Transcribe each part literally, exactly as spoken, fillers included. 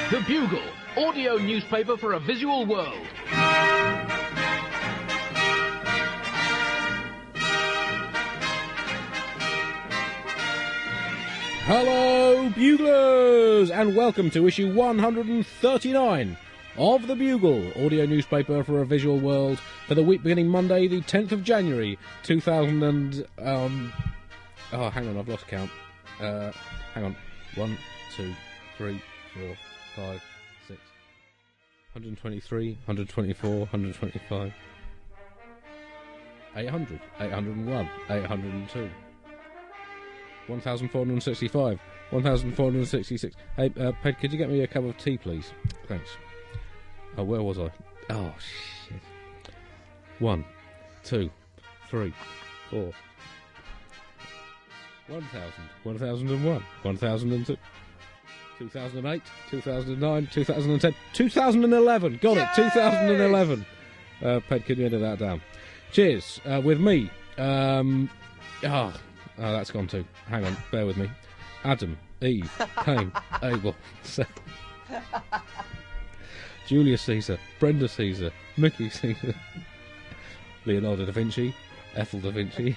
The Bugle, audio newspaper for a visual world. Hello, Buglers, and welcome to issue one hundred thirty-nine of The Bugle, audio newspaper for a visual world, for the week beginning Monday, the tenth of January, two thousand and... Um, oh, hang on, I've lost count. Uh, hang on. One, two, three, four, five, six. one hundred twenty-three, one hundred twenty-four, one hundred twenty-five. eight hundred, eight hundred one, eight hundred two. one thousand four hundred sixty-five, one thousand four hundred sixty-six. Hey, uh, Ped, could you get me a cup of tea, please? Thanks. Oh, where was I? Oh, shit. One, two, three, four. One thousand, one thousand and one, one thousand and two, two thousand and eight, two thousand and nine, two thousand and ten, two thousand and eleven. Got it, two thousand and eleven. Uh, Ped, can you edit that down? Cheers. Uh, with me. Um. Ah. Oh. Oh, that's gone too. Hang on, bear with me. Adam, Eve, Cain, Abel, Seth, Julius Caesar, Brenda Caesar, Mickey Caesar, Leonardo da Vinci, Ethel da Vinci.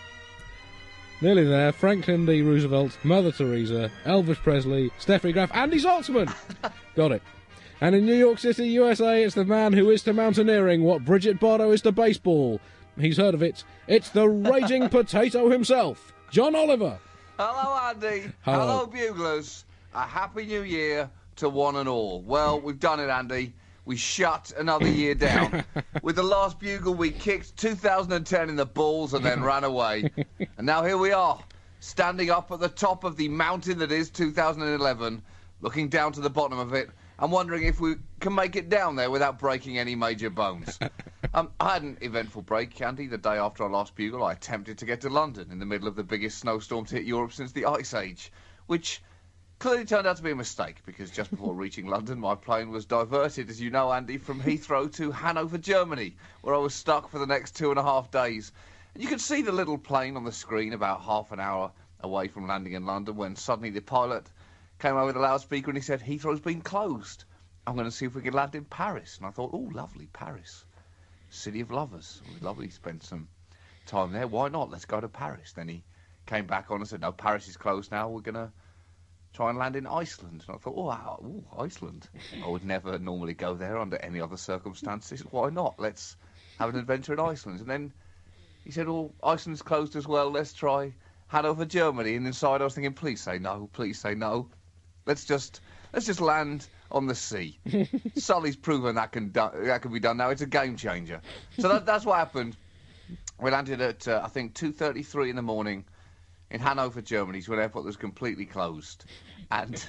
Nearly there. Franklin D. Roosevelt, Mother Teresa, Elvis Presley, Steffi Graf, Andy Zaltzman. Got it. And in New York City, U S A, it's the man who is to mountaineering what Bridget Bardot is to baseball. He's heard of it. It's the raging potato himself, John Oliver. Hello, Andy. Hello. Hello, Buglers. A happy new year to one and all. Well, we've done it, Andy. We shut another year down. With the last Bugle, we kicked two thousand ten in the balls and then ran away. And now here we are, standing up at the top of the mountain that is two thousand eleven, looking down to the bottom of it, and wondering if we can make it down there without breaking any major bones. Um, I had an eventful break, Andy. The day after our last Bugle, I attempted to get to London in the middle of the biggest snowstorm to hit Europe since the Ice Age, which clearly turned out to be a mistake, because just before reaching London, my plane was diverted, as you know, Andy, from Heathrow to Hanover, Germany, where I was stuck for the next two and a half days. And you could see the little plane on the screen about half an hour away from landing in London, when suddenly the pilot came over the loudspeaker and he said, "Heathrow's been closed. I'm going to see if we can land in Paris." And I thought, oh, lovely, Paris. City of lovers. It was lovely to spend some time there. Why not? Let's go to Paris. Then he came back on and said, "No, Paris is closed now. We're going to try and land in Iceland." And I thought, oh, wow, ooh, Iceland. I would never normally go there under any other circumstances. Why not? Let's have an adventure in Iceland. And then he said, "Oh, Iceland's closed as well. Let's try Hanover, Germany." And inside I was thinking, please say no, please say no. Let's just let's just land on the sea. Sully's proven that can do, that can be done now. It's a game changer. So that, that's what happened. We landed at uh, I think two thirty-three in the morning in Hanover, Germany, to an airport that was completely closed, and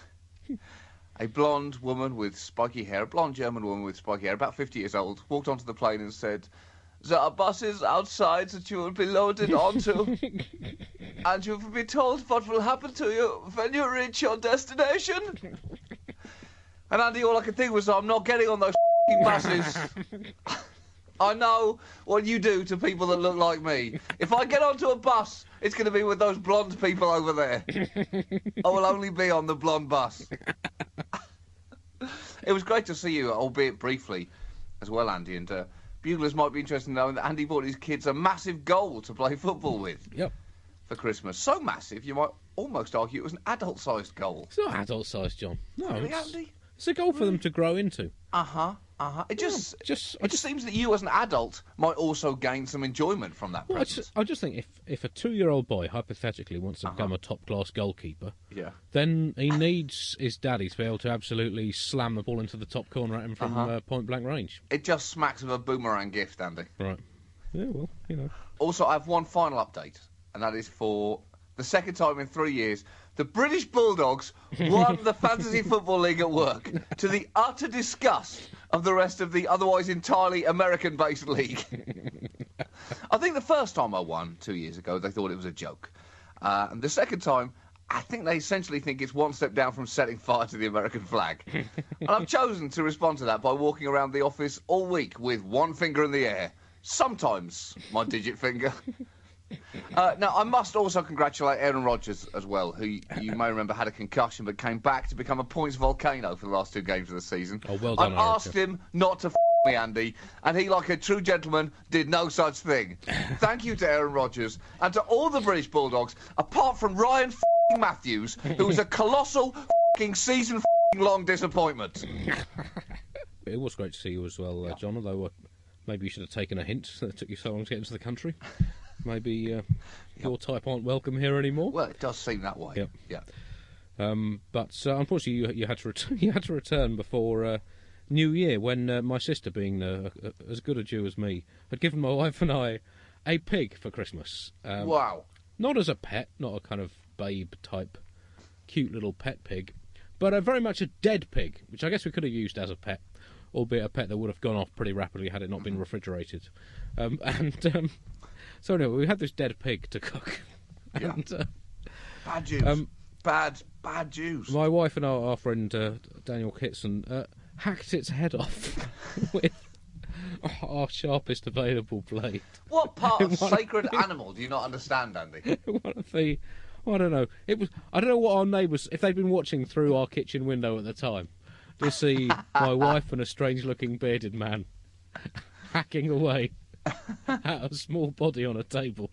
a blonde woman with spiky hair, a blonde German woman with spiky hair, about fifty years old, walked onto the plane and said, "There are buses outside that you will be loaded onto, and you will be told what will happen to you when you reach your destination." And Andy, all I could think was, I'm not getting on those f***ing buses. I know what you do to people that look like me. If I get onto a bus, it's going to be with those blonde people over there. I will only be on the blonde bus. It was great to see you, albeit briefly, as well, Andy, and uh, Buglers might be interested in knowing that Andy bought his kids a massive goal to play football with. Yep. For Christmas. So massive, you might almost argue it was an adult-sized goal. It's not adult-sized, John. No, really, it's, Andy? It's a goal for them to grow into. Uh-huh, uh-huh. It just, yeah, just, it just seems that you, as an adult, might also gain some enjoyment from that well, present. I just, I just think if, if a two-year-old boy, hypothetically, wants to uh-huh. become a top-class goalkeeper, yeah. then he needs his daddy to be able to absolutely slam the ball into the top corner at him from uh-huh. uh, point-blank range. It just smacks of a boomerang gift, Andy. Right. Yeah, well, you know. Also, I have one final update, and that is for the second time in three years, the British Bulldogs won the Fantasy Football League at work, to the utter disgust of the rest of the otherwise entirely American-based league. I think the first time I won, two years ago, they thought it was a joke. Uh, and the second time, I think they essentially think it's one step down from setting fire to the American flag. And I've chosen to respond to that by walking around the office all week with one finger in the air. Sometimes my digit finger. Uh, now, I must also congratulate Aaron Rodgers as well, who you may remember had a concussion but came back to become a points volcano for the last two games of the season. Oh, well done, I've Aaron. asked him not to f*** me, Andy, and he, like a true gentleman, did no such thing. Thank you to Aaron Rodgers and to all the British Bulldogs, apart from Ryan f***ing Matthews, who was a colossal f***ing season f***ing long disappointment. It was great to see you as well, uh, John, although uh, maybe you should have taken a hint that it took you so long to get into the country. Maybe uh, your type aren't welcome here anymore. Well, it does seem that way. Yep. Yeah. Um, but uh, unfortunately, you, you had to ret- you had to return before uh, New Year, when uh, my sister, being uh, uh, as good a Jew as me, had given my wife and I a pig for Christmas. Um, Wow. Not as a pet, not a kind of babe type, cute little pet pig, but uh, very much a dead pig, which I guess we could have used as a pet, albeit a pet that would have gone off pretty rapidly had it not been refrigerated. Um, and um, so anyway, we had this dead pig to cook. Yeah. and, uh, Bad Jews. Um, bad, bad Jews. My wife and our, our friend uh, Daniel Kitson uh, hacked its head off with our sharpest available blade. What part of One sacred of the- animal do you not understand, Andy? One of the, well, I don't know. It was. I don't know what our neighbours, if they'd been watching through our kitchen window at the time, to see my wife and a strange-looking bearded man hacking away at a small body on a table.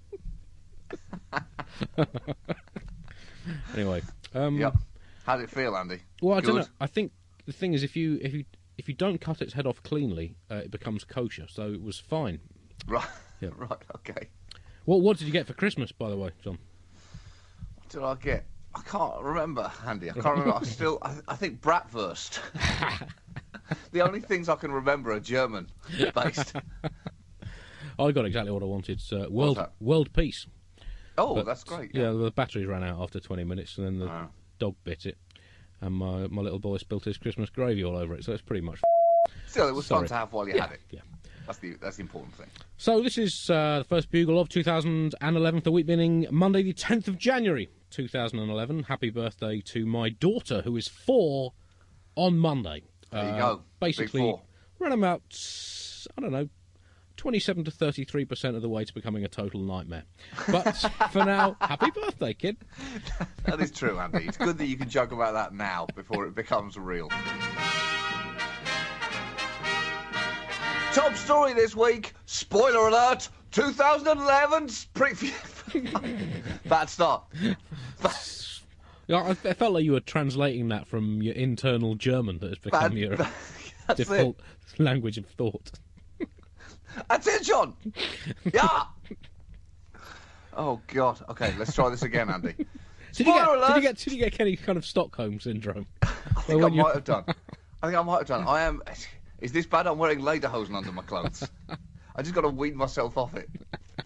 Anyway, um, Yep. How did it feel, Andy? well, I Good? don't know. I think the thing is, if you if you if you don't cut its head off cleanly, uh, it becomes kosher. So it was fine. Right. Yep. Right. Okay. What what did you get for Christmas, by the way, John? What did I get? I can't remember, Andy. I can't remember. I still. I, I think bratwurst. The only things I can remember are German based. I got exactly what I wanted. Uh, world that? world peace. Oh, But, that's great. Yeah, the batteries ran out after twenty minutes, and then the Oh. dog bit it, and my my little boy spilled his Christmas gravy all over it. So it's pretty much. Still, it was Sorry. fun to have while you Yeah, had it. yeah. That's the that's the important thing. So this is uh, the first bugle of two thousand eleven, the week beginning Monday, the tenth of January, two thousand eleven. Happy birthday to my daughter, who is four on Monday. There you Uh, go. Big Basically, four. around about I don't know. twenty-seven to thirty-three percent of the way to becoming a total nightmare. But for now, happy birthday, kid. That is true, Andy. It's good that you can joke about that now before it becomes real. Top story this week. Spoiler alert. twenty eleven's preview. Bad start. Yeah, I, I felt like you were translating that from your internal German that has become Bad, your bad- That's default it. language of thought. That's it, John. Yeah. Oh God. Okay, let's try this again, Andy. Did you, Spoiler get, alert. did you get? Did you get any kind of Stockholm syndrome? I think Well, I when you- might have done. I think I might have done. I am. Is this bad? I'm wearing lederhosen under my clothes. I just got to wean myself off it.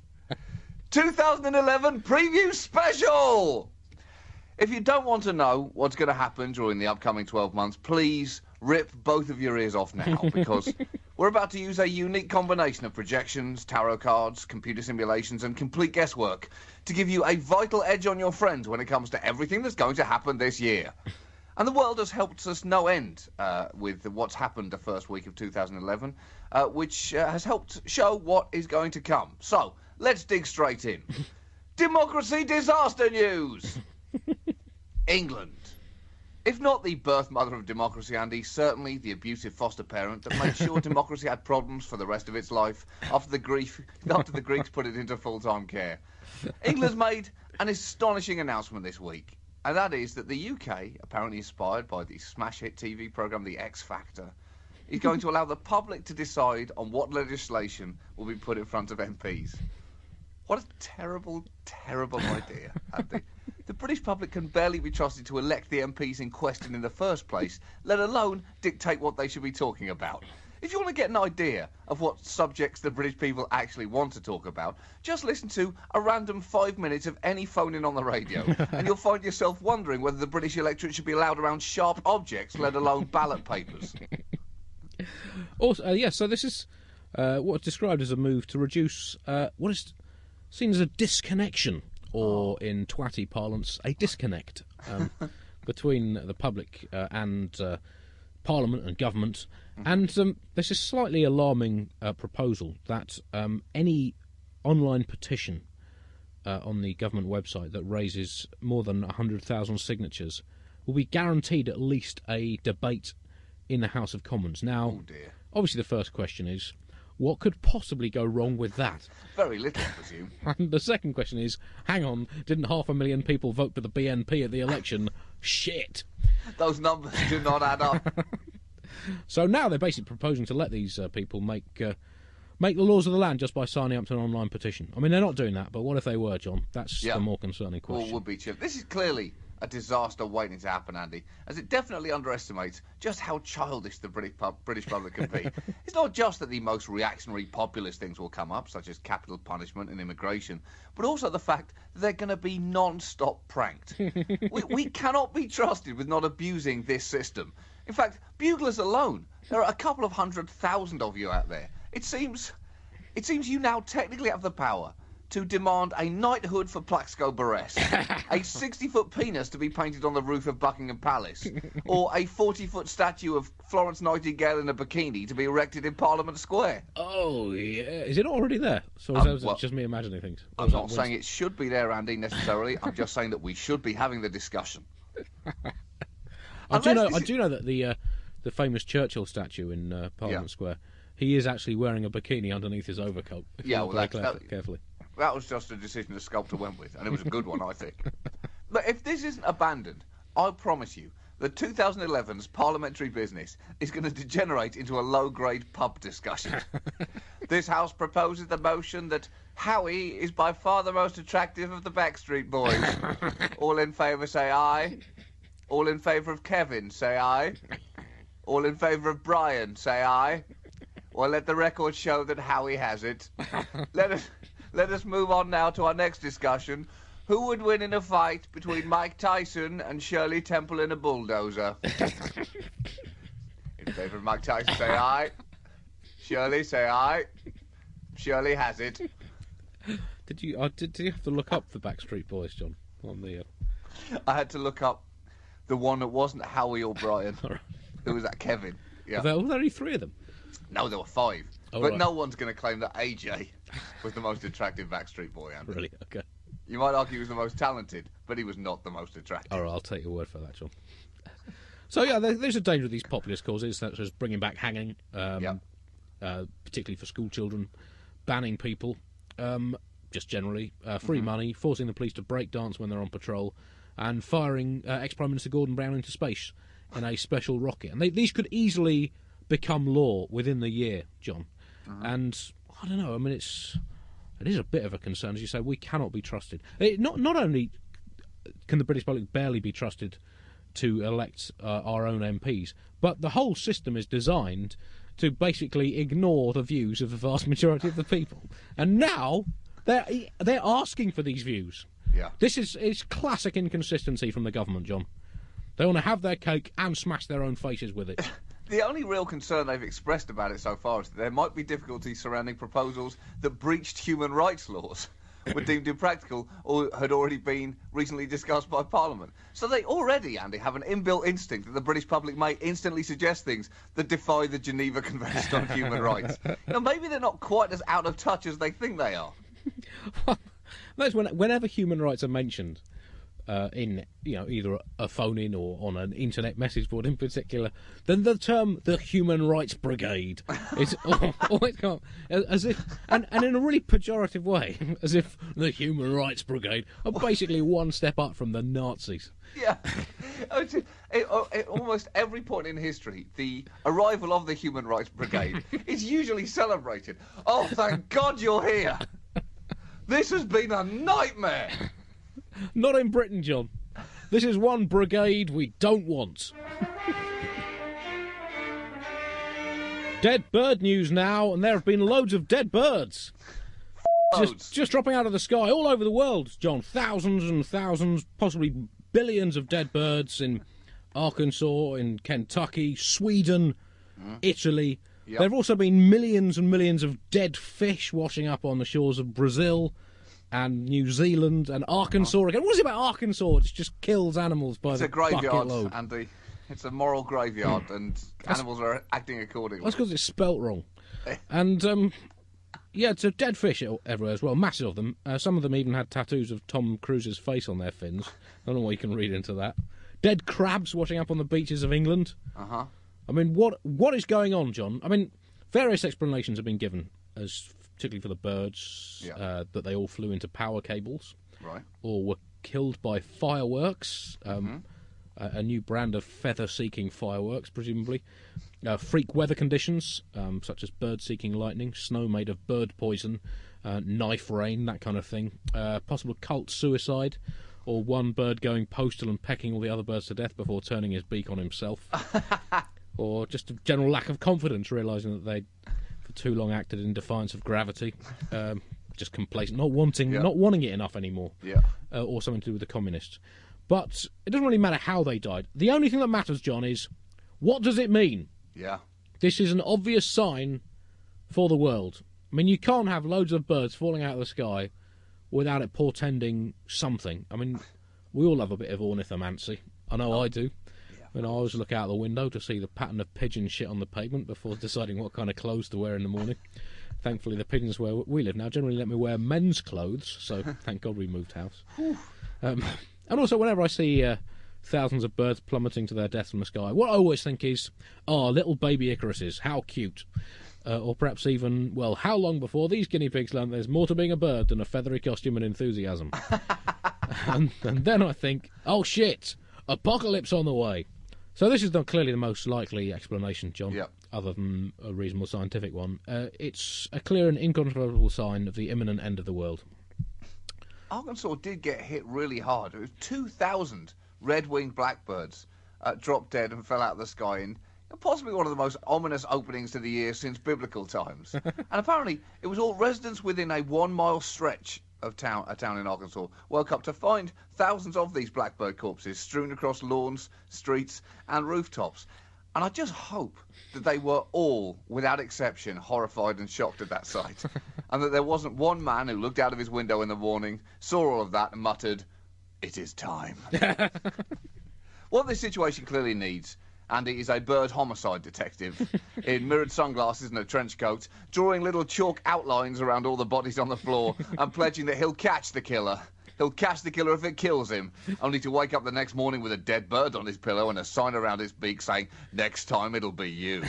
twenty eleven preview special. If you don't want to know what's going to happen during the upcoming twelve months, please rip both of your ears off now, because we're about to use a unique combination of projections, tarot cards, computer simulations, and complete guesswork to give you a vital edge on your friends when it comes to everything that's going to happen this year. And the world has helped us no end uh, with what's happened the first week of two thousand eleven, uh, which uh, has helped show what is going to come. So, let's dig straight in. Democracy disaster news! England. If not the birth mother of democracy, Andy, certainly the abusive foster parent that made sure democracy had problems for the rest of its life after the, grief, after the Greeks put it into full-time care. England's made an astonishing announcement this week, and that is that the U K, apparently inspired by the smash hit T V programme The X Factor, is going to allow the public to decide on what legislation will be put in front of M Ps. What a terrible, terrible idea, Andy. The British public can barely be trusted to elect the M Ps in question in the first place, let alone dictate what they should be talking about. If you want to get an idea of what subjects the British people actually want to talk about, just listen to a random five minutes of any phone-in on the radio, and you'll find yourself wondering whether the British electorate should be allowed around sharp objects, let alone ballot papers. Also, uh, yeah. So this is uh, what's described as a move to reduce uh, what is seen as a disconnection, or in twatty parlance, a disconnect um, between the public uh, and uh, Parliament and government. And um, there's this slightly alarming uh, proposal that um, any online petition uh, on the government website that raises more than one hundred thousand signatures will be guaranteed at least a debate in the House of Commons. Now, Oh, dear. obviously the first question is, what could possibly go wrong with that? Very little, I presume. And the second question is, hang on, didn't half a million people vote for the B N P at the election? Shit! Those numbers do not add up. So now they're basically proposing to let these uh, people make uh, make the laws of the land just by signing up to an online petition. I mean, they're not doing that, but what if they were, John? That's Yeah. the more concerning Well, question. would be chill. This is clearly a disaster waiting to happen, Andy, as it definitely underestimates just how childish the British, pub- British public can be. It's not just that the most reactionary populist things will come up, such as capital punishment and immigration, but also the fact that they're going to be non-stop pranked. we, we cannot be trusted with not abusing this system. In fact, buglers alone, there are a couple of hundred thousand of you out there. It seems, it seems you now technically have the power to demand a knighthood for Plaxco Barres, a sixty-foot penis to be painted on the roof of Buckingham Palace, or a forty-foot statue of Florence Nightingale in a bikini to be erected in Parliament Square. Oh, yeah. Is it already there? So Um, is that well, just me imagining things? Or I'm is that not Winston? saying it should be there, Andy, necessarily. I'm just saying that we should be having the discussion. I do Unless know. this I is- do know that the uh, the famous Churchill statue in uh, Parliament Yeah. Square, he is actually wearing a bikini underneath his overcoat. If you Yeah, look well, very that's- clear- that- carefully. That was just a decision the sculptor went with, and it was a good one, I think. But if this isn't abandoned, I promise you that twenty eleven's parliamentary business is going to degenerate into a low-grade pub discussion. This House proposes the motion that Howie is by far the most attractive of the Backstreet Boys. All in favour, say aye. All in favour of Kevin, say aye. All in favour of Brian, say aye. Well, let the record show that Howie has it. Let us... Let us move on now to our next discussion. Who would win in a fight between Mike Tyson and Shirley Temple in a bulldozer? In favour of Mike Tyson, say aye. Shirley, say aye. Shirley has it. Did you? Uh, did, did you have to look up the Backstreet Boys, John? On the. Uh... I had to look up the one that wasn't Howie or Brian. All right. Who was that? Kevin. Yeah. There were only three of them. No, there were five. Oh, but right. no one's going to claim that A J was the most attractive Backstreet Boy, Andy. Really? Okay. You might argue he was the most talented, but he was not the most attractive. All right, I'll take your word for that, John. So yeah, there, there's a danger of these populist causes, such as bringing back hanging, um, Yeah. uh, particularly for school children, banning people, um, just generally, uh, free Mm-hmm. money, forcing the police to break dance when they're on patrol, and firing uh, ex-Prime Minister Gordon Brown into space in a special rocket. And they, these could easily become law within the year, John. Mm-hmm. And I don't know. I mean, it's it is a bit of a concern, as you say. We cannot be trusted. It, not not only can the British public barely be trusted to elect uh, our own M Ps, but the whole system is designed to basically ignore the views of the vast majority of the people. And now they're they're asking for these views. Yeah. This is it's classic inconsistency from the government, John. They want to have their cake and smash their own faces with it. The only real concern they've expressed about it so far is that there might be difficulties surrounding proposals that breached human rights laws, were deemed impractical, or had already been recently discussed by Parliament. So they already, Andy, have an inbuilt instinct that the British public may instantly suggest things that defy the Geneva Convention on Human Rights. You know, maybe they're not quite as out of touch as they think they are. That's when, whenever human rights are mentioned uh, in, you know, either a phone-in or on an internet message board in particular, then the term "the Human Rights Brigade" is always come as if, and, and in a really pejorative way, as if the Human Rights Brigade are basically one step up from the Nazis. Yeah. At at almost every point in history, the arrival of the Human Rights Brigade is usually celebrated. Oh, thank God you're here. This has been a nightmare. Not in Britain, John. This is one brigade we don't want. Dead bird news now, and there have been loads of dead birds. Loads. Just, just dropping out of the sky all over the world, John. Thousands and thousands, possibly billions of dead birds in Arkansas, in Kentucky, Sweden, Italy. Yep. There have also been millions and millions of dead fish washing up on the shores of Brazil and New Zealand and Arkansas again. What is it about Arkansas? It just kills animals by It's the a graveyard, bucket load. Andy. It's a moral graveyard, and animals are acting accordingly. That's because it's spelt wrong. And um, Yeah, it's a dead fish everywhere as well, massive of them. Uh, some of them even had tattoos of Tom Cruise's face on their fins. I don't know what you can read into that. Dead crabs washing up on the beaches of England. Uh-huh. I mean, what what is going on, John? I mean, various explanations have been given, as particularly for the birds, Yeah. uh, that they all flew into power cables. Right. Or were killed by fireworks. Um, Mm-hmm. a, a new brand of feather-seeking fireworks, presumably. Uh, freak weather conditions, um, such as bird-seeking lightning, snow made of bird poison, uh, knife rain, that kind of thing. Uh, possible cult suicide, or one bird going postal and pecking all the other birds to death before turning his beak on himself. Or just a general lack of confidence, realising that they, for too long, acted in defiance of gravity. Um, just complacent, not wanting, Yeah. not wanting it enough anymore. Yeah. Uh, or something to do with the communists. But it doesn't really matter how they died. The only thing that matters, John, is what does it mean? Yeah. This is an obvious sign for the world. I mean, you can't have loads of birds falling out of the sky without it portending something. I mean, we all have a bit of ornithomancy. I know I do. When I always look out the window to see the pattern of pigeon shit on the pavement before deciding what kind of clothes to wear in the morning. Thankfully, the pigeons where we live now generally let me wear men's clothes, so thank God we moved house. Um, and also, whenever I see uh, thousands of birds plummeting to their death from the sky, what I always think is, oh, little baby Icaruses, how cute. Uh, or perhaps even, well, how long before these guinea pigs learn there's more to being a bird than a feathery costume and enthusiasm? and, and then I think, oh shit, apocalypse on the way. So this is not clearly the most likely explanation, John, Yep. other than a reasonable scientific one. Uh, it's a clear and incontrovertible sign of the imminent end of the world. Arkansas did get hit really hard. It was two thousand red-winged blackbirds uh, dropped dead and fell out of the sky in possibly one of the most ominous openings to the year since biblical times. And apparently it was all residents within a one-mile stretch of town, a town in Arkansas, woke up to find thousands of these blackbird corpses strewn across lawns, streets and rooftops. And I just hope that they were all, without exception, horrified and shocked at that sight. And that there wasn't one man who looked out of his window in the morning, saw all of that and muttered, "It is time." What this situation clearly needs, Andy, is a bird homicide detective in mirrored sunglasses and a trench coat, drawing little chalk outlines around all the bodies on the floor and pledging that he'll catch the killer. He'll catch the killer if it kills him, only to wake up the next morning with a dead bird on his pillow and a sign around his beak saying, "Next time it'll be you."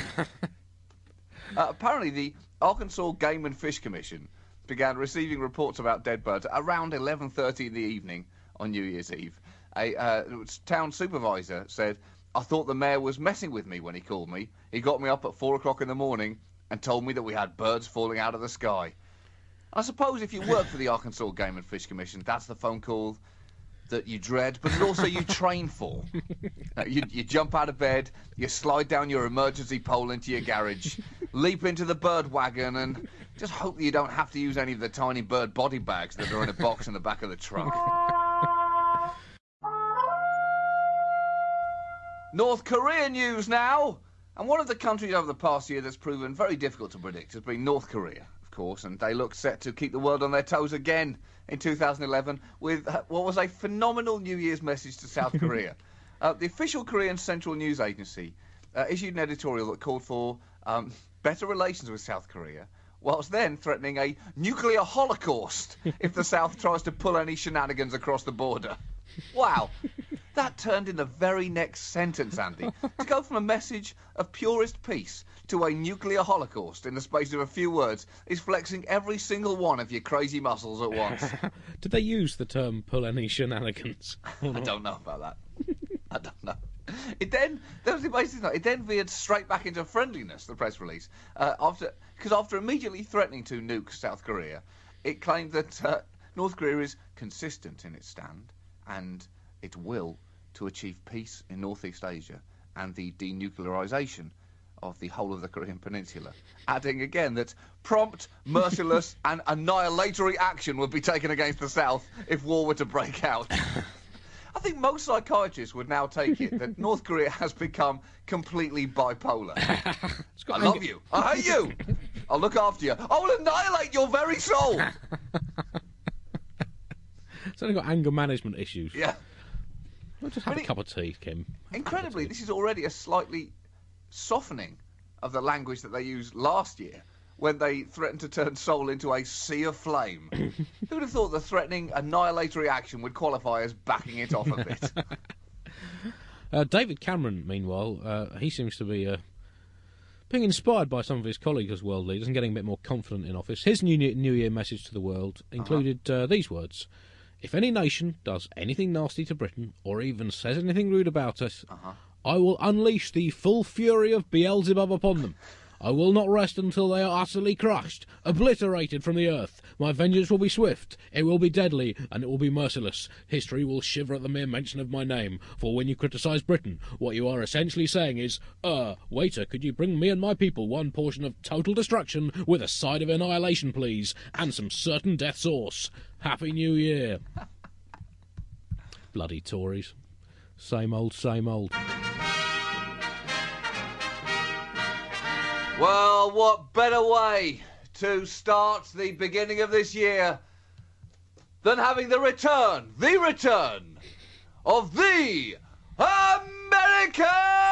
uh, apparently, the Arkansas Game and Fish Commission began receiving reports about dead birds around eleven thirty in the evening on New Year's Eve. A uh, town supervisor said, "I thought the mayor was messing with me when he called me. He got me up at four o'clock in the morning and told me that we had birds falling out of the sky." I suppose if you work for the Arkansas Game and Fish Commission, that's the phone call that you dread, but also you train for. Uh, you, you jump out of bed, you slide down your emergency pole into your garage, leap into the bird wagon, and just hope that you don't have to use any of the tiny bird body bags that are in a box in the back of the truck. North Korea news now! And one of the countries over the past year that's proven very difficult to predict has been North Korea, of course, and they look set to keep the world on their toes again in two thousand eleven with uh, what was a phenomenal New Year's message to South Korea. Uh, the official Korean Central News Agency uh, issued an editorial that called for um, better relations with South Korea, whilst then threatening a nuclear holocaust if the South tries to pull any shenanigans across the border. Wow. That turned in the very next sentence, Andy. To go from a message of purest peace to a nuclear holocaust in the space of a few words is flexing every single one of your crazy muscles at once. Did they use the term pull any shenanigans? I don't know about that. I don't know. It then, there was the amazing thing, it then veered straight back into friendliness, the press release, uh, after because after immediately threatening to nuke South Korea, it claimed that uh, North Korea is consistent in its stand and its will to achieve peace in Northeast Asia and the denuclearization of the whole of the Korean Peninsula, adding again that prompt, merciless and annihilatory action would be taken against the South if war were to break out. I think most psychiatrists would now take it that North Korea has become completely bipolar. I love you. I hate you. I'll look after you. I will annihilate your very soul. It's only got anger management issues. Yeah. Well, just have But a it- cup of tea, Kim. Incredibly, this is already a slightly softening of the language that they used last year, when they threatened to turn Seoul into a sea of flame. Who'd have thought the threatening annihilatory action would qualify as backing it off a bit? uh, David Cameron, meanwhile, uh, he seems to be uh, being inspired by some of his colleagues as world leaders and getting a bit more confident in office. His New Year, New Year message to the world included uh-huh. uh, these words. If any nation does anything nasty to Britain, or even says anything rude about us, uh-huh. I will unleash the full fury of Beelzebub upon them. I will not rest until they are utterly crushed, obliterated from the earth. My vengeance will be swift, it will be deadly, and it will be merciless. History will shiver at the mere mention of my name, for when you criticise Britain, what you are essentially saying is, Uh, waiter, could you bring me and my people one portion of total destruction with a side of annihilation, please, and some certain death sauce. Happy New Year. Bloody Tories. Same old, same old. Well, what better way to start the beginning of this year than having the return, the return of the American!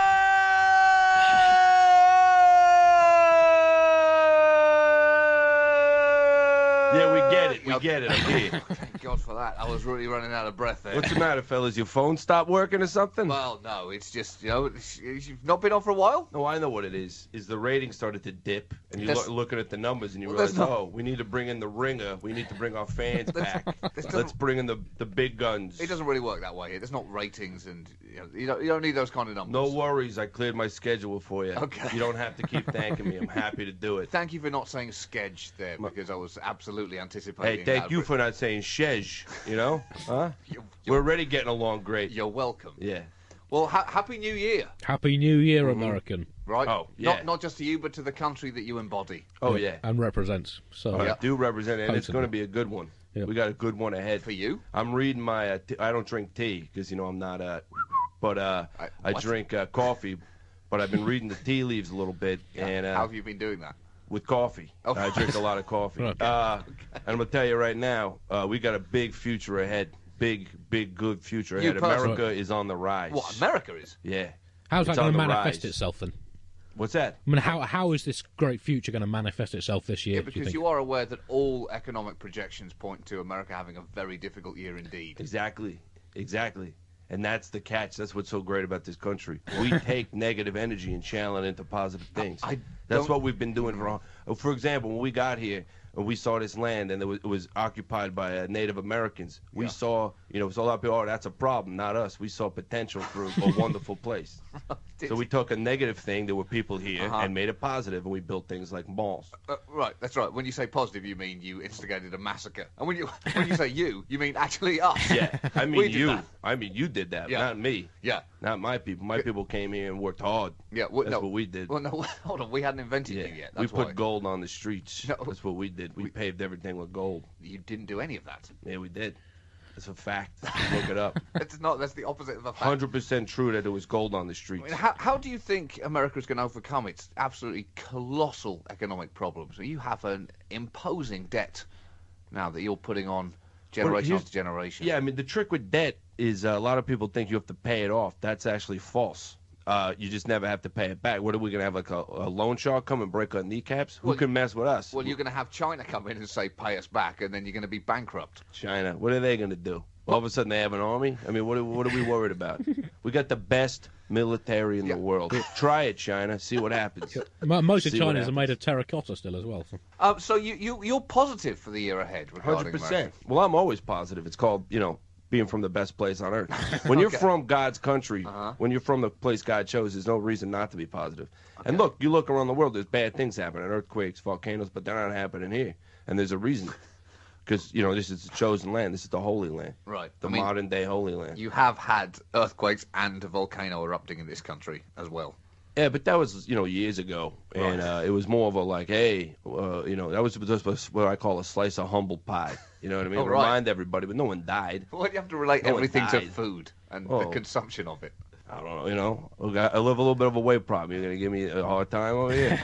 Yeah, we get it. We get it. I'm here. Thank God for that. I was really running out of breath there. What's the matter, fellas? Your phone stopped working or something? Well, no, it's just, you know, it's, you've not been on for a while? No, I know what it is. Is the ratings started to dip, and you're lo- looking at the numbers, and you well, realize, not... oh, we need to bring in the ringer. We need to bring our fans back. Doesn't... Let's bring in the the big guns. It doesn't really work that way. There's not ratings, and you, know, you, don't, you don't need those kind of numbers. No worries. I cleared my schedule for you. Okay. You don't have to keep thanking me. I'm happy to do it. Thank you for not saying sketch there, because I was absolutely anticipating Hey, thank that. you for not saying shej, you know? Huh? You're, you're, We're already getting along great. You're welcome. Yeah. Well, ha- Happy New Year. Happy New Year, mm-hmm. American. Right? Oh, yeah. Not, not just to you, but to the country that you embody. Oh, yeah. And represents. So I yeah. do represent it, and it's going to be a good one. Yep. We got a good one ahead. For you? I'm reading my, uh, t- I don't drink tea, because, you know, I'm not, uh, but uh, I, I drink uh, coffee, but I've been reading the tea leaves a little bit. Yeah. and uh, How have you been doing that? With coffee. Oh. I drink a lot of coffee. Okay. Uh, and I'm going to tell you right now, uh, we got a big future ahead. Big, big, good future You ahead. personally. America is on the rise. What, America is? Yeah. How's that It's going on to the manifest rise. itself then? What's that? I mean, how how is this great future going to manifest itself this year? Yeah, do you because think? you are aware that all economic projections point to America having a very difficult year indeed. Exactly. Exactly. And that's the catch. That's what's so great about this country. We take negative energy and channel it into positive things. I that's don't- what we've been doing for. For example, when we got here and we saw this land and it was, it was occupied by uh, Native Americans, we Yeah. saw, you know, so a lot of people, oh, that's a problem, not us. We saw potential for a wonderful place. So we took a negative thing, there were people here, Uh-huh. and made it positive, and we built things like malls. Uh, right, that's right. When you say positive, you mean you instigated a massacre. And when you when you say you, you mean actually us. Yeah, I We mean did you. that. I mean you did that, Yeah. not me. Yeah. Not my people. My people came here and worked hard. Yeah, well, That's no, what we did. Well, no, hold on. We hadn't invented Yeah, you yet. we That's put why. gold on the streets. No. That's what we did. We, We- paved everything with gold. You didn't do any of that. Yeah, we did. That's a fact. Look it up. That's not. That's the opposite of a fact. one hundred percent true that there was gold on the I streets. mean, how, how do you think America is going to overcome its absolutely colossal economic problems? You have an imposing debt now that you're putting on generation here's- after generation. Yeah, I mean, the trick with debt is uh, a lot of people think you have to pay it off. That's actually false. Uh, you just never have to pay it back. What are we going to have, like a, a loan shark come and break our kneecaps? Who Well, can mess with us? Well, you're going to have China come in and say, pay us back, and then you're going to be bankrupt. China, what are they going to do? All of a sudden they have an army? I mean, what are, what are we worried about? We got the best military in Yeah. the world. Try it, China. See what happens. Mo- Most of See what China's are happens. made of terracotta still as well. So. Um, so you, you, you're positive for the year ahead regarding one hundred percent. America. Well, I'm always positive. It's called, you know, being from the best place on earth. When you're Okay. from God's country, Uh-huh. when you're from the place God chose, there's no reason not to be positive. And look, you look around the world, there's bad things happening, earthquakes, volcanoes, but they're not happening here. And there's a reason. Because, you know, this is the chosen land. This is the Holy Land. Right. The I mean, modern day Holy Land. You have had earthquakes and a volcano erupting in this country as well. Yeah, but that was, you know, years ago. And Right. uh, it was more of a like, hey, uh, you know, that was just what I call a slice of humble pie. You know what I mean? Oh, right. Remind everybody, but no one died. Why do you have to relate No one everything to died. food and the Oh. consumption of it? I don't know, you know, I live a little bit of a weight problem. You're going to give me a hard time over here?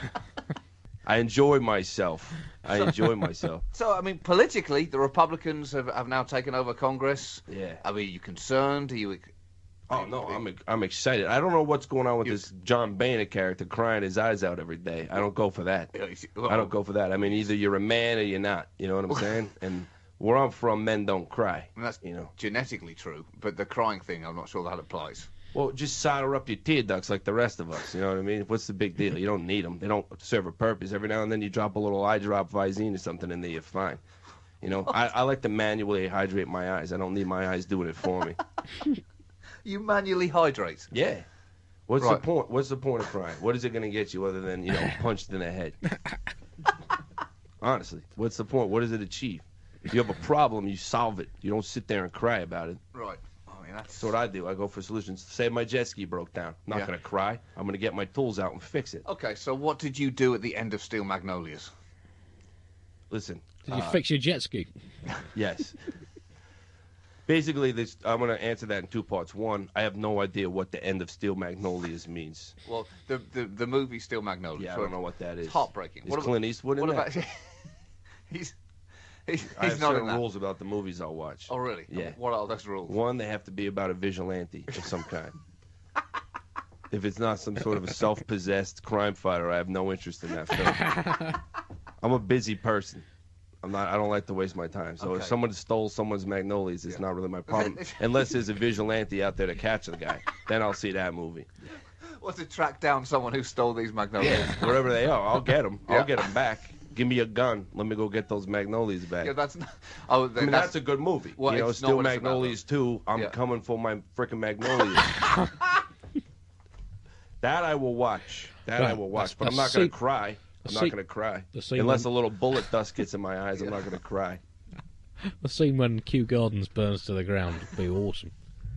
I enjoy myself. I enjoy myself. So, I mean, politically, the Republicans have, have now taken over Congress. Yeah. I mean, are you concerned? Are you Oh no, I'm I'm excited. I don't know what's going on with this John Boehner character crying his eyes out every day. I don't go for that. I don't go for that. I mean, either you're a man or you're not. You know what I'm saying? And where I'm from, men don't cry. And that's you know genetically true, but the crying thing, I'm not sure that applies. Well, just solder up your tear ducts like the rest of us. You know what I mean? What's the big deal? You don't need them. They don't serve a purpose. Every now and then you drop a little eye drop Visine or something in there, you're fine. You know, I, I like to manually hydrate my eyes. I don't need my eyes doing it for me. You manually hydrate? Yeah. What's Right. the point? What's the point of crying? What is it going to get you other than, you know, punched in the head? Honestly, what's the point? What does it achieve? If you have a problem, you solve it. You don't sit there and cry about it. Right. I mean, that's... That's what I do. I go for solutions. Say my jet ski broke down. I'm not Yeah. going to cry. I'm going to get my tools out and fix it. Okay, so what did you do at the end of Steel Magnolias? Listen. Did you uh, fix your jet ski? Yes. Basically, this I'm going to answer that in two parts. One, I have no idea what the end of Steel Magnolias means. Well, the the, the movie Steel Magnolias. Yeah, I don't know what that is. It's heartbreaking. Is What Clint Eastwood in What that? about... he's he's, I he's have not in certain that. rules about the movies I'll watch. Oh, really? Yeah. What are those rules? One, they have to be about a vigilante of some kind. If it's not some sort of a self-possessed crime fighter, I have no interest in that film. I'm a busy person. I'm not. I don't like to waste my time. So Okay. if someone stole someone's magnolias, it's Yeah. not really my problem. Unless there's a vigilante out there to catch the guy, then I'll see that movie. What's to track down someone who stole these magnolias? Wherever they are, I'll get them. Yeah. I'll get them back. Give me a gun. Let me go get those magnolias back. Yeah, that's not... Oh, I mean, that's, a good movie. Well, you know, it's not Steel what it's about, Magnolias two, I'm Yeah. coming for my frickin' Magnolias. That I will watch. That I Right, will watch. the- But the I'm not going scene- to cry. I'm the not scene- going to cry. the scene Unless when- a little bullet dust gets in my eyes, I'm not going to cry. The scene when Kew Gardens burns to the ground would be awesome.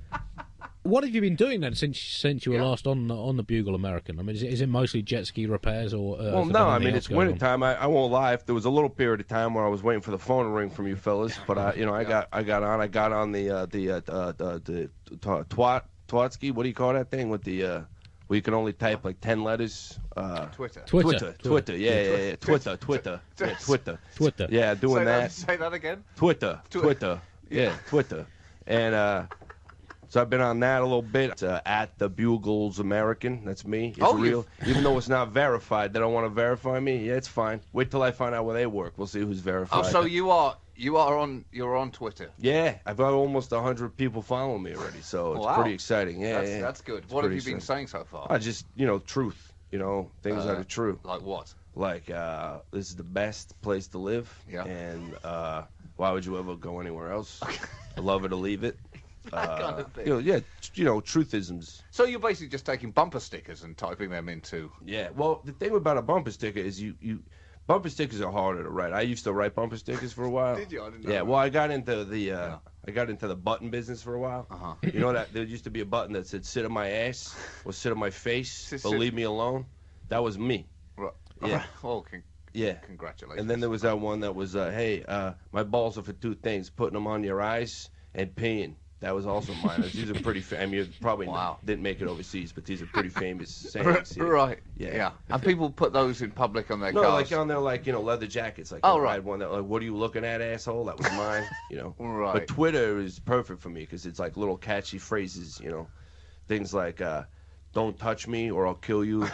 What have you been doing then since since you were Yeah. last on on the Bugle American? I mean, is it, is it mostly jet ski repairs or? Uh, Well, has there no, been I anything mean, else it's going on? winter time. I, I won't lie. If there was a little period of time where I was waiting for the phone to ring from you fellas, but I, you know, I got I got on. I got on the uh, the uh, uh, the, the the twat Twatsky. What do you call that thing with the uh, where you can only type like ten letters? Uh, Twitter. Twitter. Twitter, Twitter, yeah, yeah, yeah, Twitter, Twitter, yeah, Twitter, Twitter. yeah, doing say that. Say that again. Twitter, Twi- Twitter, yeah, Twitter, and uh, so I've been on that a little bit. Uh, at the Bugles American, that's me. It's Oh, you- real, even though it's not verified. They don't want to verify me. Yeah, it's fine. Wait till I find out where they work. We'll see who's verified. Oh, so you are you are on you're on Twitter. Yeah, I've got almost a hundred people following me already, so it's Wow. pretty exciting. Yeah, That's, yeah. that's good. It's What have pretty you been exciting. saying so far? I just, you know, truth. You know, things Uh, that are true. Like what? Like uh, this is the best place to live, Yeah. and uh, why would you ever go anywhere else? Love it or leave it. That Uh, kind of thing. You know, yeah, t- you know, truthisms. So you're basically just taking bumper stickers and typing them into. Yeah. Well, the thing about a bumper sticker is you, you bumper stickers are harder to write. I used to write bumper stickers for a while. Did you? I didn't know Yeah. that. Well, I got into the uh, Yeah. I got into the button business for a while. Uh-huh. You know that there used to be a button that said "sit on my ass" or "sit on my face," Sit- but sit- leave me alone. That was me. Right. Yeah. Well, con- Yeah. congratulations. And then there was that one that was, uh, hey, uh, my balls are for two things: putting them on your eyes and peeing. That was also mine. These are pretty. Fa- I mean, you probably Wow. didn't make it overseas, but these are pretty famous sayings. here. Right. Yeah. Yeah. And people put those in public on their No, cars. like on their like you know leather jackets. Like Oh, I right. had one that like, what are you looking at, asshole? That was mine. You know. Right. But Twitter is perfect for me because it's like little catchy phrases. You know, things like uh, "Don't touch me or I'll kill you."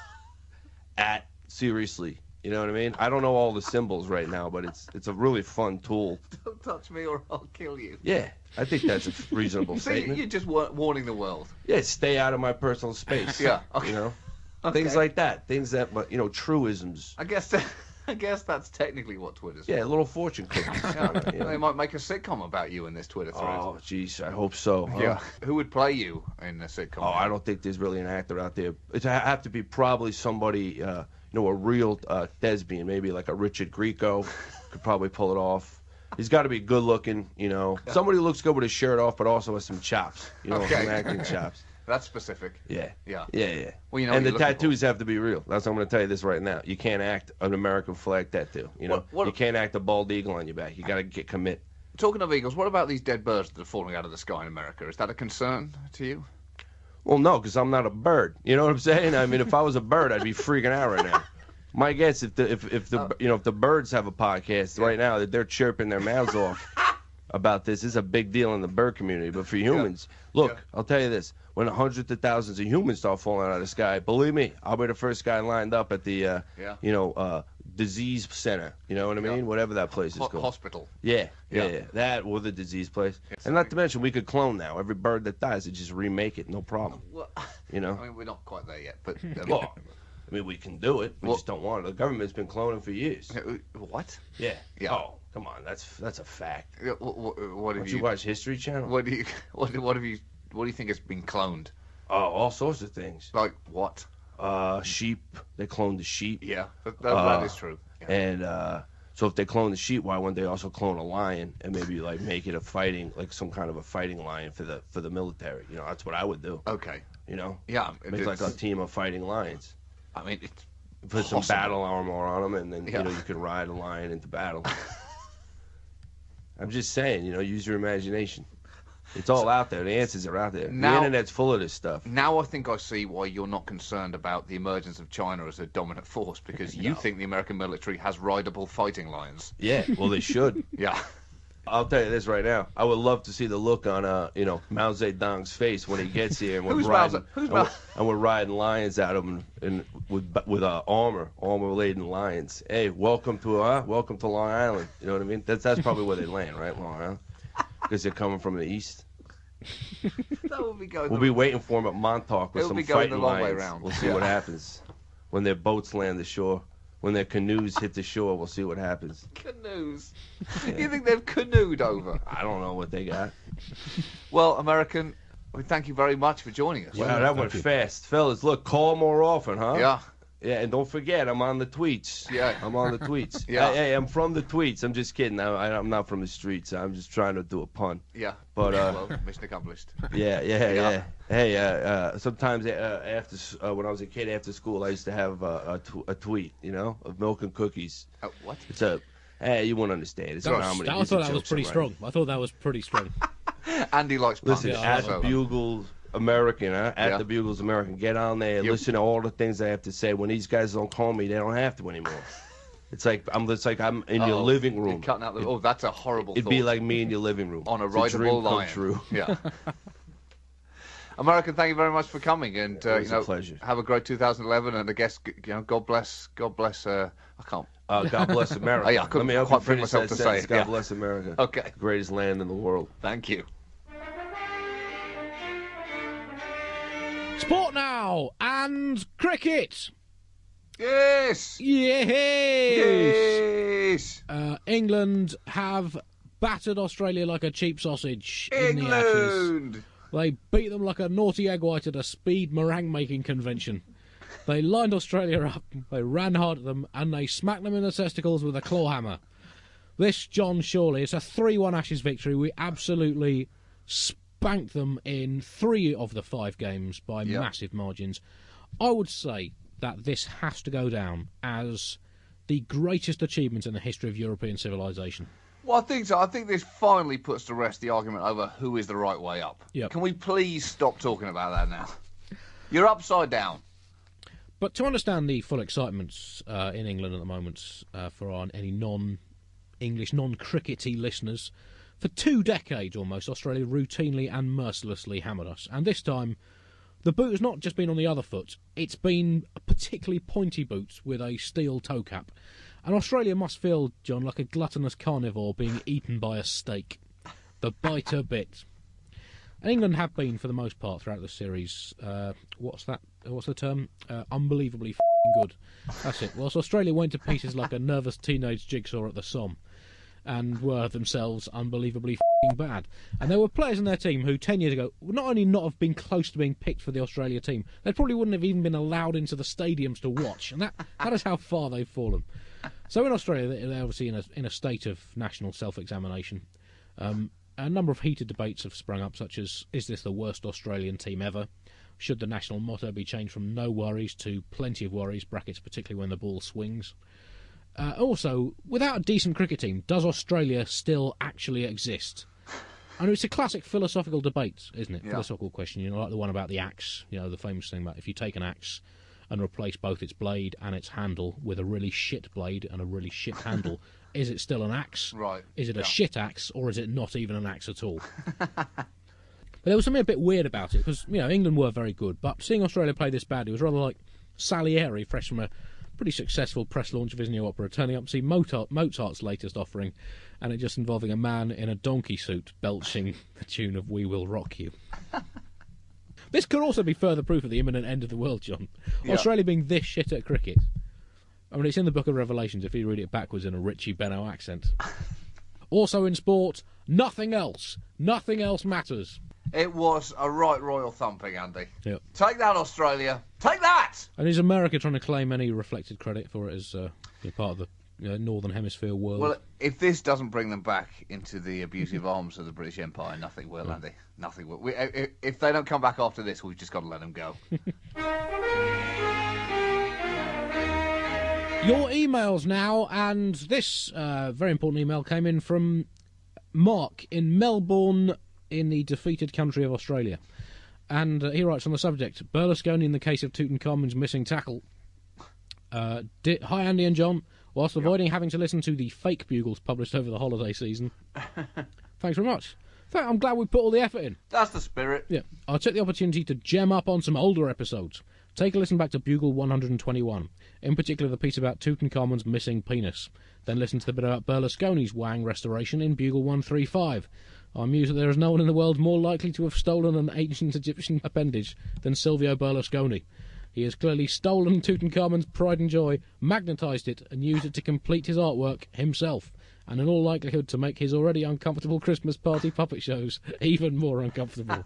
At seriously. You know what I mean? I don't know all the symbols right now, but it's it's a really fun tool. Don't touch me or I'll kill you. Yeah, I think that's a reasonable See, statement. you're just wa- warning the world. Yeah, stay out of my personal space. Yeah, okay. You know, Okay. things like that. Things that, but you know, truisms. I guess I guess that's technically what Twitter's Yeah, for. little fortune cookies. Yeah. you know. They might make a sitcom about you in this Twitter thread. Oh, jeez, I hope so. huh? Yeah. Who would play you in a sitcom? Oh, I don't think there's really an actor out there. It's ha- have to be probably somebody, uh, you know, a real uh, thespian, maybe like a Richard Grieco, could probably pull it off. He's got to be good looking, you know. Somebody who looks good with his shirt off, but also has some chops, you know, Okay. some acting chops. That's specific. Yeah. Yeah. Yeah, yeah. Well, you know and what the you're looking tattoos have to be real. That's I'm going to tell you this right now. You can't act an American flag tattoo. You know, What- what- you can't act a bald eagle on your back. You got to get commit. Talking of eagles, what about these dead birds that are falling out of the sky in America? Is that a concern to you? Well, no, because I'm not a bird. You know what I'm saying? I mean, if I was a bird, I'd be freaking out right now. My guess, if the if, if the Uh, you know if the birds have a podcast right now, that they're chirping their mouths off. about this. This is a big deal in the bird community, but for humans, look, Yeah. I'll tell you this: when hundreds of thousands of humans start falling out of the sky, believe me, I'll be the first guy lined up at the, uh, Yeah. you know, uh, disease center. You know what I mean? Yeah. Whatever that place is Ho- called. hospital. Yeah, yeah, Yeah. yeah, that or the disease place. Yes, and I not to mention, we could clone now. Every bird that dies, they just remake it, no problem. Well, You know? I mean, we're not quite there yet, but um, Well, I mean, we can do it. We Well- just don't want it. The government's been cloning for years. uh, what? Yeah. Yeah. Oh, come on, that's that's a fact. Yeah, What, what, what have Don't you? you watch History Channel? What do you? What, what have you? What do you think has been cloned? Oh, all sorts of things. Like what? Uh, sheep. They cloned the sheep. Yeah, that, that, Uh, that is true. Yeah. And uh, so if they clone the sheep, why wouldn't they also clone a lion and maybe like make it a fighting, like some kind of a fighting lion for the for the military? You know, that's what I would do. Okay. You know, Yeah. make like a it's- team of fighting lions. I mean, it's Put some possible. battle armor on them, and then Yeah. you know you could ride a lion into battle. I'm just saying, you know, use your imagination. It's all out there. The answers are out there. Now- the internet's full of this stuff. Now I think I see why you're not concerned about the emergence of China as a dominant force, because you No. think the American military has rideable fighting lions. Yeah, well, they should. Yeah. I'll tell you this right now. I would love to see the look on, uh, you know, Mao Zedong's face when he gets here and we're Who's Mao riding, Ze- who's and, Mao- we're, and we're riding lions at him and with with uh, armor, armor laden lions. Hey, welcome to uh, welcome to Long Island. You know what I mean? That's that's probably where they land, right, Long Island, because they're coming from the east. That would be going. We'll the- be waiting for them at Montauk with It'll some be going fighting the long way lions. round. We'll see Yeah. what happens when their boats land the shore. When their canoes hit the shore, we'll see what happens. Canoes. You think they've canoed over? I don't know what they got. Well, American, we thank you very much for joining us. Wow, Yeah, that thank went you. fast. Fellas, look, call more often, huh? Yeah. Yeah, and don't forget, I'm on the tweets. Yeah. I'm on the tweets. Yeah. Hey, hey, I'm from the tweets. I'm just kidding. I, I, I'm not from the streets. I'm just trying to do a pun. Yeah. But, uh, well, mission accomplished. Yeah, yeah, Yeah. yeah. Hey, uh, uh, sometimes uh, after s- uh, when I was a kid after school, I used to have uh, a, tw- a tweet, you know, of milk and cookies. Oh, what? It's a, hey, you won't understand. It's That was, comedy. that, I These thought are that was jokes pretty I'm strong. writing. I thought that was pretty strong. Andy likes puns. Listen, Yeah, at I the Bugles American, huh? At Yeah. the Bugles American, get on there. Yep. Listen to all the things I have to say. When these guys don't call me, they don't have to anymore. It's like I'm. It's like I'm in your Uh-oh, living you're room. Cutting out the, oh, that's a horrible It'd thought. be like me in your living room on a It's a dream rideable come lion. true. Yeah. American, thank you very much for coming, and uh, It was you know, a pleasure. have a great two thousand eleven, and I guess you know, God bless, God bless. Uh, I can't. Uh, God bless America. Oh, yeah, I couldn't Let me help quite you bring finish myself that to say sentence. it, God yeah. bless America. Okay, The greatest land in the world. thank you. Sport now and cricket. Yes. Yes. Yes. Uh, England have battered Australia like a cheap sausage in the Ashes. England. They beat them like a naughty egg white at a speed meringue making convention. They lined Australia up, they ran hard at them, and they smacked them in the testicles with a claw hammer. This, John Shawley, it's a three one Ashes victory. We absolutely spanked them in three of the five games by Yep. massive margins. I would say that this has to go down as the greatest achievement in the history of European civilization. Well, I think so. I think this finally puts to rest the argument over who is the right way up. Yep. Can we please stop talking about that now? You're upside down. But to understand the full excitement uh, in England at the moment uh, for our, any non-English, non-crickety listeners, for two decades almost, Australia routinely and mercilessly hammered us. And this time, the boot has not just been on the other foot, it's been a particularly pointy boot with a steel toe cap. And Australia must feel, John, like a gluttonous carnivore being eaten by a steak. The biter bit. And England have been, for the most part, throughout the series, uh, what's that? What's the term? Uh, unbelievably f***ing good. That's it. Whilst Australia went to pieces like a nervous teenage jigsaw at the Somme, and were themselves unbelievably f***ing bad. And there were players in their team who, ten years ago, would not only not have been close to being picked for the Australia team, they probably wouldn't have even been allowed into the stadiums to watch. And that, that is how far they've fallen. So in Australia, they're obviously in a, in a state of national self-examination. Um, a number of heated debates have sprung up, such as, is this the worst Australian team ever? Should the national motto be changed from no worries to plenty of worries, brackets, particularly when the ball swings? Uh, also, without a decent cricket team, does Australia still actually exist? And it's a classic philosophical debate, isn't it? Yeah. Philosophical question, you know, like the one about the axe, you know, the famous thing about if you take an axe and replace both its blade and its handle with a really shit blade and a really shit handle, is it still an axe? Right. Is it a yeah. shit axe, or is it not even an axe at all? But there was something a bit weird about it, because, you know, England were very good, but seeing Australia play this badly was rather like Salieri, fresh from a pretty successful press launch of his new opera, turning up to see Mozart, Mozart's latest offering, and it just involving a man in a donkey suit belching the tune of We Will Rock You. This could also be further proof of the imminent end of the world, John. Yeah. Australia being this shit at cricket. I mean, it's in the Book of Revelations if you read it backwards in a Richie Benno accent. Also in sport, nothing else. Nothing else matters. It was a right royal thumping, Andy. Yep. Take that, Australia. Take that! And is America trying to claim any reflected credit for it as uh, being part of the you know, Northern Hemisphere world? Well, if this doesn't bring them back into the abusive arms of the British Empire, nothing will, Andy. Nothing will. We, if, if they don't come back after this, we've just got to let them go. Your emails now, and this uh, very important email came in from Mark in Melbourne, in the defeated country of Australia. And uh, he writes on the subject, Berlusconi in the case of Tutankhamun's missing tackle. Uh, di- Hi, Andy and John. Whilst avoiding yep. having to listen to the fake bugles published over the holiday season. Thanks very much. In fact, I'm glad we put all the effort in. That's the spirit. Yeah, I took the opportunity to gem up on some older episodes. Take a listen back to Bugle one hundred twenty-one, in particular the piece about Tutankhamun's missing penis. Then listen to the bit about Berlusconi's Wang restoration in Bugle one thirty-five. I'm amused that there is no one in the world more likely to have stolen an ancient Egyptian appendage than Silvio Berlusconi. He has clearly stolen Tutankhamun's pride and joy, magnetised it, and used it to complete his artwork himself, and in all likelihood to make his already uncomfortable Christmas party puppet shows even more uncomfortable.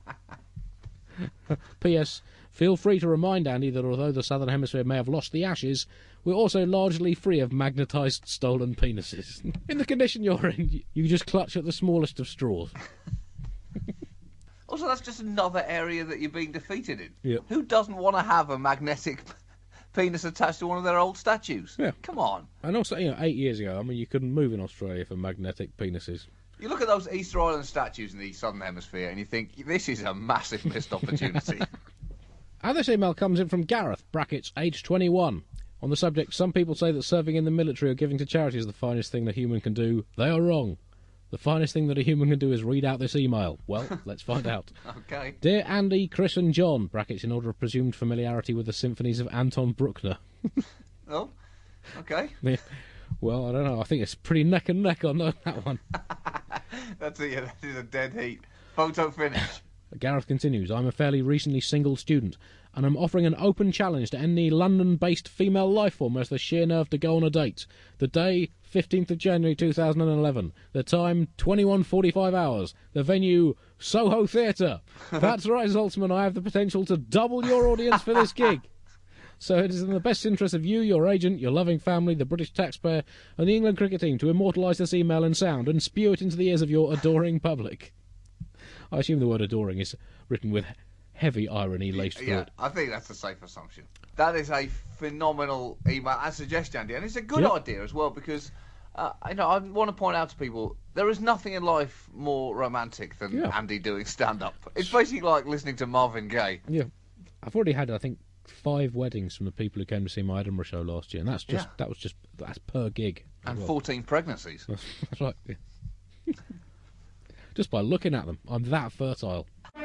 P S. Feel free to remind Andy that although the Southern Hemisphere may have lost the ashes, we're also largely free of magnetised stolen penises. In the condition you're in, you just clutch at the smallest of straws. Also, that's just another area that you're being defeated in. Yep. Who doesn't want to have a magnetic penis attached to one of their old statues? Yeah. Come on. And also, you know, eight years ago, I mean, you couldn't move in Australia for magnetic penises. You look at those Easter Island statues in the Southern Hemisphere and you think, this is a massive missed opportunity. And this email comes in from Gareth, brackets, age twenty-one. On the subject, some people say that serving in the military or giving to charity is the finest thing a human can do. They are wrong. The finest thing that a human can do is read out this email. Well, let's find out. Okay. Dear Andy, Chris and John, brackets in order of presumed familiarity with the symphonies of Anton Bruckner. Oh, okay. Yeah. Well, I don't know. I think it's pretty neck and neck on that one. That's it. Yeah, that is a dead heat. Photo finish. Gareth continues, I'm a fairly recently single student, and I'm offering an open challenge to any London-based female lifeform who has the sheer nerve to go on a date. The day, fifteenth of January two thousand eleven. The time, twenty-one forty-five hours. The venue, Soho Theatre. That's right, Zoltzman, I have the potential to double your audience for this gig. So it is in the best interest of you, your agent, your loving family, the British taxpayer, and the England cricket team to immortalise this email in sound and spew it into the ears of your adoring public. I assume the word adoring is written with heavy irony laced through Yeah, it. I think that's a safe assumption. That is a phenomenal email and suggestion, Andy, and it's a good Yep. idea as well because, uh, you know, I want to point out to people there is nothing in life more romantic than Yeah. Andy doing stand-up. It's basically like listening to Marvin Gaye. Yeah. I've already had, I think, five weddings from the people who came to see my Edinburgh show last year, and that's just Yeah. that was just that's per gig. as And well. fourteen pregnancies. That's right. Yeah. Just by looking at them, I'm that fertile.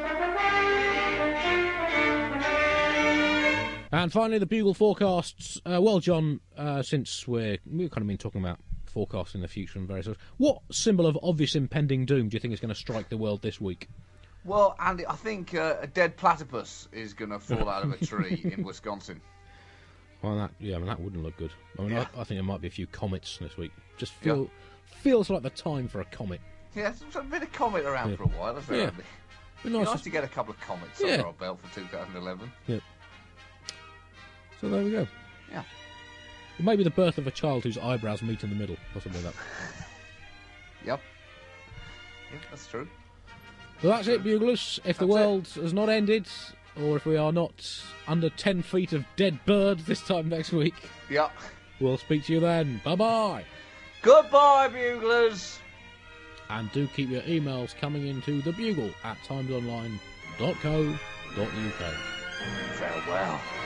And finally, the Bugle forecasts. Uh, well, John, uh, since we're we've kind of been talking about forecasting the future and various, what symbol of obvious impending doom do you think is going to strike the world this week? Well, Andy, I think uh, a dead platypus is going to fall out of a tree in Wisconsin. Well, that yeah, I mean that wouldn't look good. I mean, Yeah. I, I think there might be a few comets this week. Just feel feels like the time for a comet. Yeah, there's a bit of comet around Yeah. for a while, hasn't there, Yeah. Andy? Be Nice, nice. to get a couple of comets Yeah. under our belt for two thousand eleven. Yep. So there we go. Yeah. Maybe the birth of a child whose eyebrows meet in the middle, or something like that. Yep. Yep, that's true. So that's it, Buglers. If the That's it. world has not ended, or if we are not under ten feet of dead bird this time next week, Yep. we'll speak to you then. Bye-bye. Goodbye, buglers. And do keep your emails coming into the Bugle at timesonline dot co dot uk. Farewell.